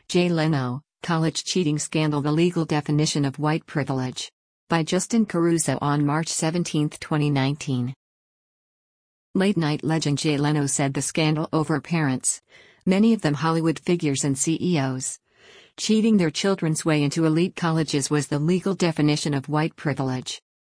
Jay Leno, College Cheating Scandal: The Legal Definition of White Privilege. By Justin Caruso on March 17, 2019. Late-night legend Jay Leno said the scandal over parents, many of them Hollywood figures and CEOs, cheating their children's way into elite colleges was the legal definition of white privilege.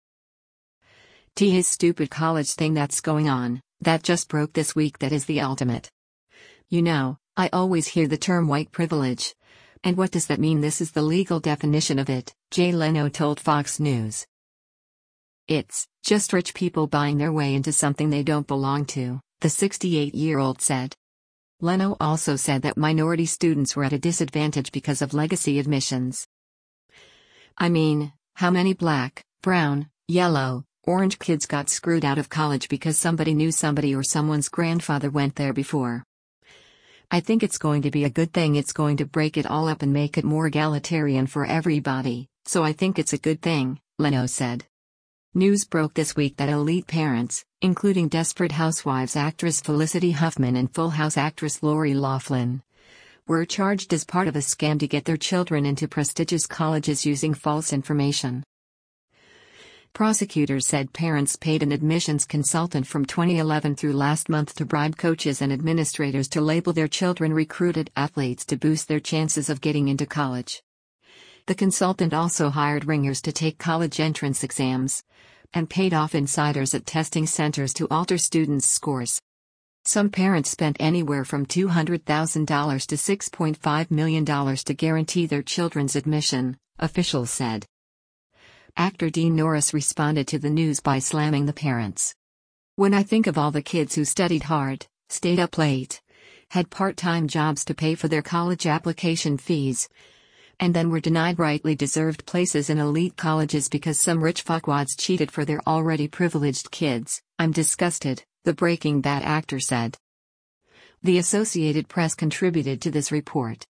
His stupid college thing that's going on, that just broke this week, that is the ultimate. You know, I always hear the term white privilege. And what does that mean? This is the legal definition of it, Jay Leno told Fox News. It's just rich people buying their way into something they don't belong to, the 68-year-old said. Leno also said that minority students were at a disadvantage because of legacy admissions. I mean, how many black, brown, yellow, orange kids got screwed out of college because somebody knew somebody or someone's grandfather went there before? I think it's going to be a good thing. It's going to break it all up and make it more egalitarian for everybody, so I think it's a good thing, Leno said. News broke this week that elite parents, including Desperate Housewives actress Felicity Huffman and Full House actress Lori Loughlin, were charged as part of a scam to get their children into prestigious colleges using false information. Prosecutors said parents paid an admissions consultant from 2011 through last month to bribe coaches and administrators to label their children recruited athletes to boost their chances of getting into college. The consultant also hired ringers to take college entrance exams and paid off insiders at testing centers to alter students' scores. Some parents spent anywhere from $200,000 to $6.5 million to guarantee their children's admission, officials said. Actor Dean Norris responded to the news by slamming the parents. "When I think of all the kids who studied hard, stayed up late, had part-time jobs to pay for their college application fees, and then were denied rightly deserved places in elite colleges because some rich fuckwads cheated for their already privileged kids, I'm disgusted," the Breaking Bad actor said. The Associated Press contributed to this report.